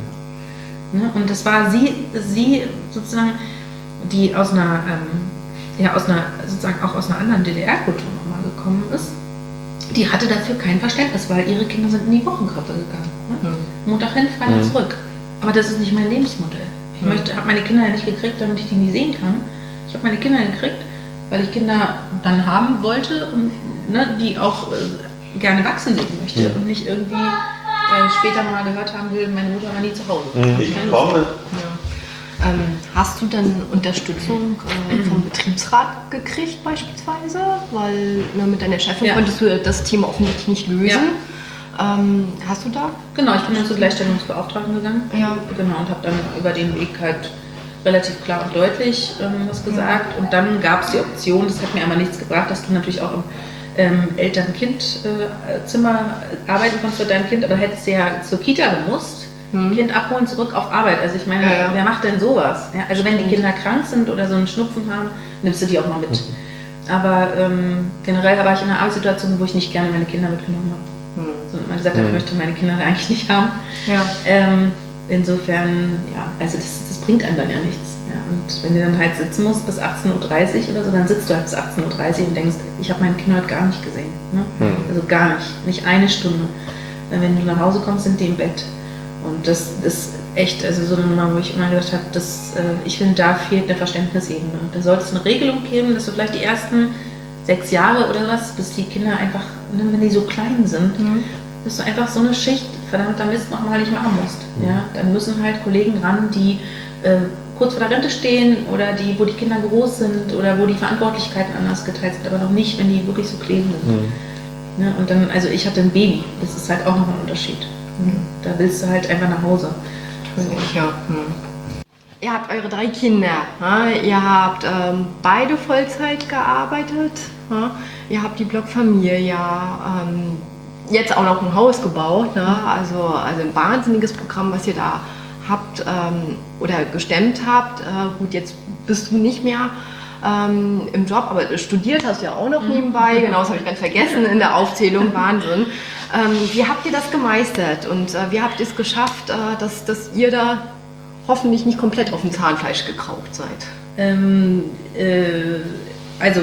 Ne? Und das war sie, sie sozusagen, die aus einer, ähm, ja, aus einer, sozusagen auch aus einer anderen D D R-Kultur nochmal gekommen ist. Die hatte dafür kein Verständnis, weil ihre Kinder sind in die Wochenkrippe gegangen. Ne? Mhm. Montag hin, Freitag Mhm. zurück. Aber das ist nicht mein Lebensmodell. Ich Mhm. möchte, habe meine Kinder ja nicht gekriegt, damit ich die nie sehen kann. Ich habe meine Kinder gekriegt, weil ich Kinder dann haben wollte und ne, die auch äh, gerne wachsen sehen möchte Mhm. und nicht irgendwie äh, später mal gehört haben will, meine Mutter war nie zu Hause. Mhm. Ich Keine Lust. komme. Ja. Ähm, hast du dann Unterstützung äh, vom Betriebsrat gekriegt beispielsweise? Weil ne, mit deiner Chefin Ja. konntest du das Thema offensichtlich nicht lösen. Ähm, hast du da? Genau, ich bin dann zur Gleichstellungsbeauftragten gegangen. Ja. Genau, und habe dann über den Weg halt relativ klar und deutlich ähm, was gesagt. Und dann gab es die Option, das hat mir aber nichts gebracht, dass du natürlich auch im ähm, Eltern-Kind-Zimmer arbeiten kannst für dein Kind, aber hättest du ja zur Kita gemusst, Mhm. Kind abholen, zurück auf Arbeit. Also ich meine, Ja, ja. wer macht denn sowas? Ja, also wenn die Kinder krank sind oder so einen Schnupfen haben, nimmst du die auch mal mit. Aber ähm, generell war ich in einer Arbeitssituation, wo ich nicht gerne meine Kinder mitgenommen habe. Mhm. Sondern man gesagt hat, Mhm. ich möchte meine Kinder eigentlich nicht haben. Ja. Ähm, insofern, ja, also das, das bringt einem dann ja nichts. Ja. Und wenn du dann halt sitzen musst bis achtzehn Uhr dreißig oder so, dann sitzt du halt bis achtzehn Uhr dreißig und denkst, ich habe meine Kinder heute gar nicht gesehen. Ne? Mhm. Also gar nicht, nicht eine Stunde. Wenn du nach Hause kommst, sind die im Bett. Und das ist echt, also so eine Nummer, wo ich immer gedacht habe, dass, äh, ich finde, da fehlt eine Verständnisebene. Da sollte es eine Regelung geben, dass du vielleicht die ersten sechs Jahre oder was, bis die Kinder einfach, ne, wenn die so klein sind, mhm. dass du einfach so eine Schicht, verdammter Mist, nochmal nicht machen musst. Mhm. Ja? Dann müssen halt Kollegen ran, die äh, kurz vor der Rente stehen oder die, wo die Kinder groß sind oder wo die Verantwortlichkeiten anders geteilt sind, aber noch nicht, wenn die wirklich so klein sind. Mhm. Ja, und dann, also ich hatte ein Baby, das ist halt auch noch ein Unterschied. Mhm. Da willst du halt einfach nach Hause. Ja. Hm. Ihr habt eure drei Kinder, ja? Ihr habt ähm, beide Vollzeit gearbeitet, ja? Ihr habt die Blockfamilie, ähm, jetzt auch noch ein Haus gebaut, ne? also, also ein wahnsinniges Programm, was ihr da habt ähm, oder gestemmt habt. Äh, gut, jetzt bist du nicht mehr ähm, im Job, aber studiert hast du ja auch noch nebenbei, genau, das habe ich ganz vergessen in der Aufzählung, Wahnsinn. Ähm, wie habt ihr das gemeistert und äh, wie habt ihr es geschafft, äh, dass, dass ihr da hoffentlich nicht komplett auf dem Zahnfleisch gekraucht seid? Ähm, äh, also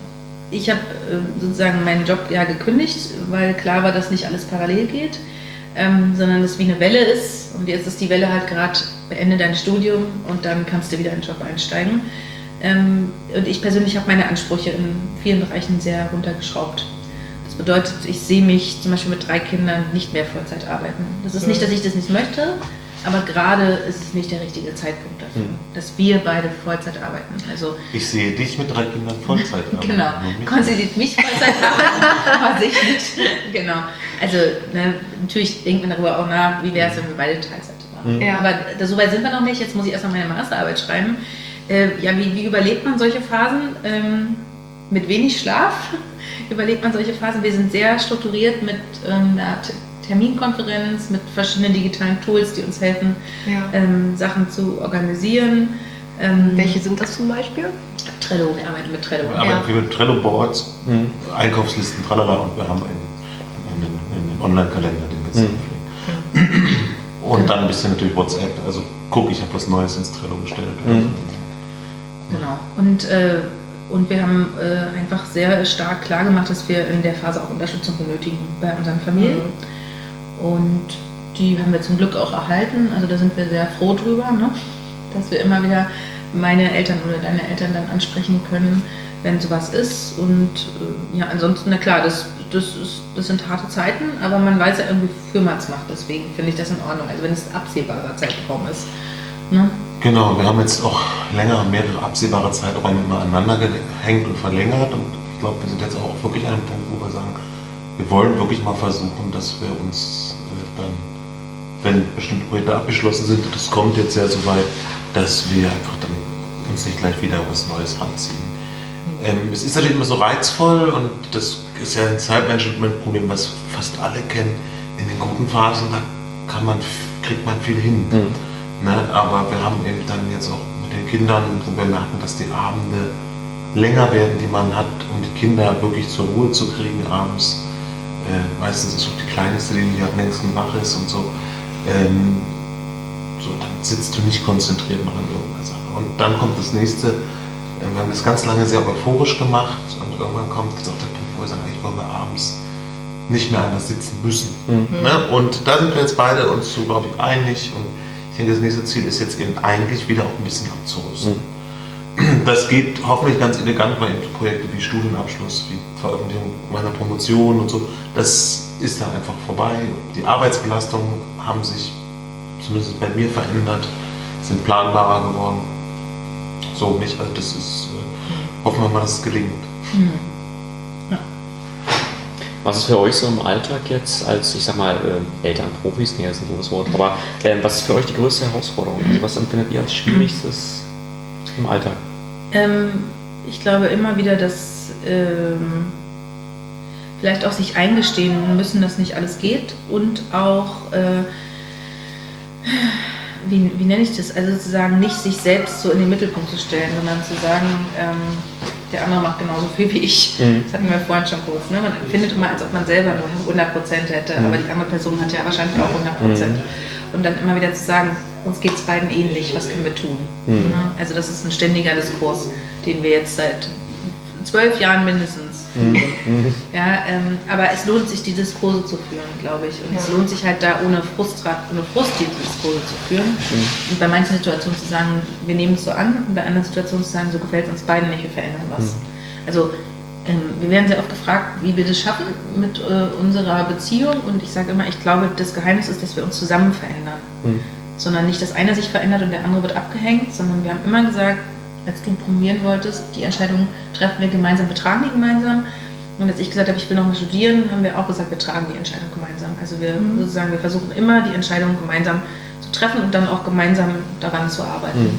ich habe äh, sozusagen meinen Job ja gekündigt, weil klar war, dass nicht alles parallel geht, ähm, sondern es wie eine Welle ist und jetzt ist die Welle halt gerade beende dein Studium und dann kannst du wieder in den Job einsteigen. Ähm, und ich persönlich habe meine Ansprüche in vielen Bereichen sehr runtergeschraubt. Das bedeutet, ich sehe mich zum Beispiel mit drei Kindern nicht mehr Vollzeit arbeiten. Das ist nicht, dass ich das nicht möchte, aber gerade ist es nicht der richtige Zeitpunkt dafür, mhm. dass wir beide Vollzeit arbeiten. Also ich sehe dich mit drei Kindern Vollzeit arbeiten. Genau, konzentriert mich Vollzeit arbeiten, aber sich nicht. Genau. Also ne, natürlich denkt man darüber auch nach, wie wäre es, wenn wir beide Teilzeit machen. Mhm. Aber da, so weit sind wir noch nicht. Jetzt muss ich erstmal meine Masterarbeit schreiben. Äh, ja, wie, wie überlebt man solche Phasen? Ähm, mit wenig Schlaf überlebt man solche Phasen. Wir sind sehr strukturiert mit ähm, einer Terminkonferenz, mit verschiedenen digitalen Tools, die uns helfen, ja. ähm, Sachen zu organisieren. Ähm, Welche sind das zum Beispiel? Trello, wir arbeiten mit Trello. Wir arbeiten ja. mit Trello-Boards, mhm. Einkaufslisten, tralala, und wir haben einen, einen, einen Online-Kalender, den wir jetzt mhm. pflegen. Und genau. dann ein bisschen natürlich WhatsApp, also guck, ich habe was Neues ins Trello gestellt. Mhm. Genau. Und, äh, und wir haben äh, einfach sehr stark klar gemacht, dass wir in der Phase auch Unterstützung benötigen bei unseren Familien. Mhm. Und die haben wir zum Glück auch erhalten. Also da sind wir sehr froh drüber, ne? Dass wir immer wieder meine Eltern oder deine Eltern dann ansprechen können, wenn sowas ist. Und äh, ja, ansonsten, na klar, das, das, ist, das sind harte Zeiten, aber man weiß ja irgendwie, wofür man es macht. Deswegen finde ich das in Ordnung. Also wenn es absehbarer Zeitraum ist. Ne? Genau, wir haben jetzt auch länger, mehrere absehbare Zeiträume immer aneinander gehängt und verlängert und ich glaube, wir sind jetzt auch wirklich an einem Punkt, wo wir sagen, wir wollen wirklich mal versuchen, dass wir uns äh, dann, wenn bestimmte Projekte abgeschlossen sind, das kommt jetzt ja so weit, dass wir einfach dann uns nicht gleich wieder was Neues ranziehen. Ähm, es ist natürlich immer so reizvoll und das ist ja ein Zeitmanagement-Problem, was fast alle kennen. In den guten Phasen, da kann man, kriegt man viel hin. Mhm. Ne, aber wir haben eben dann jetzt auch mit den Kindern bemerkt, dass die Abende länger werden, die man hat, um die Kinder wirklich zur Ruhe zu kriegen abends. Äh, meistens ist auch die Kleinste, die am längsten wach ist und so. Ähm, so. Dann sitzt du nicht konzentriert noch an irgendeiner Sache. Und dann kommt das nächste. Äh, wir haben das ganz lange sehr euphorisch gemacht und irgendwann kommt jetzt auch der Punkt, wo wir sagen, eigentlich wollen wir abends nicht mehr anders sitzen müssen. Mhm. Ne? Und da sind wir jetzt beide uns so, glaube ich, einig. Und ich denke, das nächste Ziel ist jetzt eben eigentlich wieder auch ein bisschen abzurüsten. Mhm. Das geht hoffentlich ganz elegant bei Projekten wie Studienabschluss, wie Veröffentlichung meiner Promotion und so. Das ist dann einfach vorbei. Die Arbeitsbelastungen haben sich zumindest bei mir verändert, sind planbarer geworden. So nicht, also das ist, äh, hoffen wir mal, dass es gelingt. Mhm. Ja. Was ist für euch so im Alltag jetzt als, ich sag mal, äh, Elternprofis, nee, das ist ein doofes Wort, aber äh, was ist für euch die größte Herausforderung? Also was empfindet ihr als Schwierigstes im Alltag? Ähm, ich glaube immer wieder, dass ähm, vielleicht auch sich eingestehen müssen, dass nicht alles geht und auch, äh, wie, wie nenne ich das, also sozusagen nicht sich selbst so in den Mittelpunkt zu stellen, sondern zu sagen, ähm, der andere macht genauso viel wie ich. Mhm. Das hatten wir vorhin schon kurz. Ne? Man findet immer, als ob man selber nur hundert Prozent hätte, mhm. aber die andere Person hat ja wahrscheinlich auch hundert Prozent. Mhm. und dann immer wieder zu sagen, uns geht es beiden ähnlich, was können wir tun? Mhm. Ja, also das ist ein ständiger Diskurs, den wir jetzt seit zwölf Jahren mindestens. Mhm. Ja, ähm, aber es lohnt sich, die Diskurse zu führen, glaube ich. Und ja. es lohnt sich halt da ohne Frust, ohne Frust die Diskurse zu führen. Mhm. Und bei manchen Situationen zu sagen, wir nehmen es so an, und bei anderen Situationen zu sagen, so gefällt uns beiden nicht, wir verändern was. Mhm. Also ähm, wir werden sehr oft gefragt, wie wir das schaffen mit äh, unserer Beziehung. Und ich sage immer, ich glaube, das Geheimnis ist, dass wir uns zusammen verändern. Mhm. Sondern nicht, dass einer sich verändert und der andere wird abgehängt, sondern wir haben immer gesagt, als du promovieren wolltest, die Entscheidung treffen wir gemeinsam, wir tragen die gemeinsam. Und als ich gesagt habe, ich will noch mal studieren, haben wir auch gesagt, wir tragen die Entscheidung gemeinsam. Also wir mhm. sozusagen, wir versuchen immer, die Entscheidung gemeinsam zu treffen und dann auch gemeinsam daran zu arbeiten. Mhm.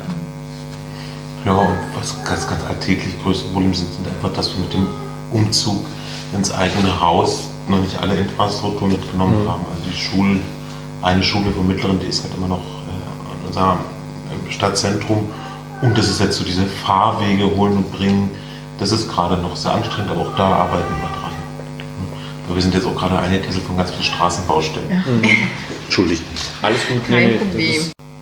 Ja. ja, und was ganz, ganz alltäglich größte Probleme sind, sind einfach, dass wir mit dem Umzug ins eigene Haus noch nicht alle Infrastruktur mitgenommen mhm. haben. Also die Schule, eine Schule vom Mittleren, die ist halt immer noch äh, an unserem Stadtzentrum. Und das ist jetzt so diese Fahrwege holen und bringen, das ist gerade noch sehr anstrengend, aber auch da arbeiten wir dran. Aber wir sind jetzt auch gerade eingekesselt von ganz vielen Straßenbaustellen. Ja. Mhm. Entschuldigt. Alles gut. Kein nee, Problem.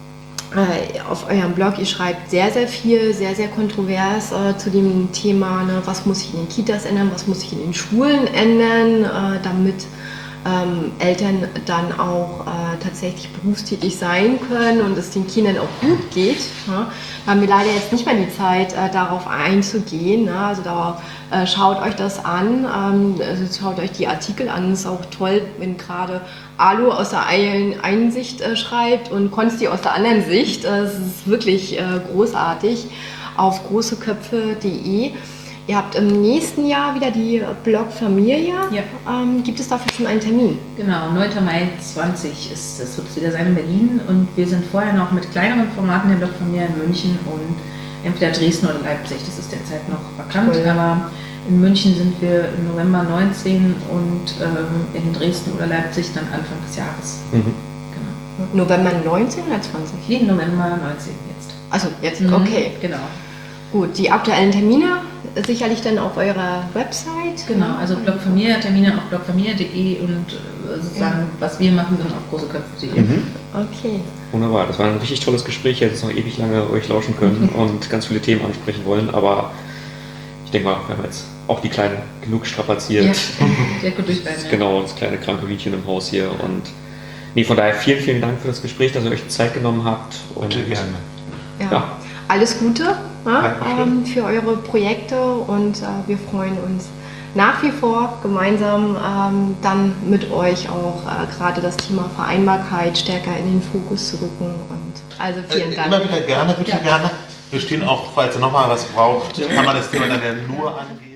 Äh, auf eurem Blog, ihr schreibt sehr, sehr viel, sehr, sehr kontrovers äh, zu dem Thema, ne, was muss sich in den Kitas ändern, was muss sich in den Schulen ändern, äh, damit Ähm, Eltern dann auch äh, tatsächlich berufstätig sein können und es den Kindern auch gut geht. Ja. Da haben wir leider jetzt nicht mehr die Zeit, äh, darauf einzugehen. Ne. Also da äh, schaut euch das an, ähm, also schaut euch die Artikel an. Es ist auch toll, wenn gerade Alu aus der einen Sicht äh, schreibt und Konsti aus der anderen Sicht. Es äh, ist wirklich äh, großartig auf großeköpfe punkt de. Ihr habt im nächsten Jahr wieder die Blog Familie. Ja. Ähm, gibt es dafür schon einen Termin? Genau, neunter Mai zwanzig ist das, wird es wieder sein in Berlin. Und wir sind vorher noch mit kleineren Formaten der Blog Familie in München und entweder Dresden oder Leipzig. Das ist derzeit noch vakant. Cool. Aber in München sind wir im November neunzehn und ähm, in Dresden oder Leipzig dann Anfang des Jahres. Mhm. Genau. November neunzehn oder zwanzig? Nee, November neunzehn jetzt. Also jetzt, Mhm. okay. Genau. Gut, die aktuellen Termine sicherlich dann auf eurer Website. Genau, also Blog Familie, Termine auf blogfamilie punkt de und äh, sozusagen, ja. was wir machen, dann auf großeköpfe punkt de. Mhm. Okay. Wunderbar, das war ein richtig tolles Gespräch. Ich hätte jetzt noch ewig lange euch lauschen können mhm. und ganz viele Themen ansprechen wollen, aber ich denke mal, wir haben jetzt auch die Kleinen genug strapaziert. Ja, sehr gut durchbleiben. Ja. Genau, das kleine kranke Hütchen im Haus hier. Und nee, von daher vielen, vielen Dank für das Gespräch, dass ihr euch die Zeit genommen habt. Und Bitte gerne. Ja. Ja. Alles Gute ja, ähm, für eure Projekte und äh, wir freuen uns nach wie vor gemeinsam ähm, dann mit euch auch äh, gerade das Thema Vereinbarkeit stärker in den Fokus zu rücken. Und also vielen äh, Dank. Immer wieder gerne, bitte ja. gerne. Wir stehen auch, falls ihr nochmal was braucht, kann man das Thema dann ja nur angehen.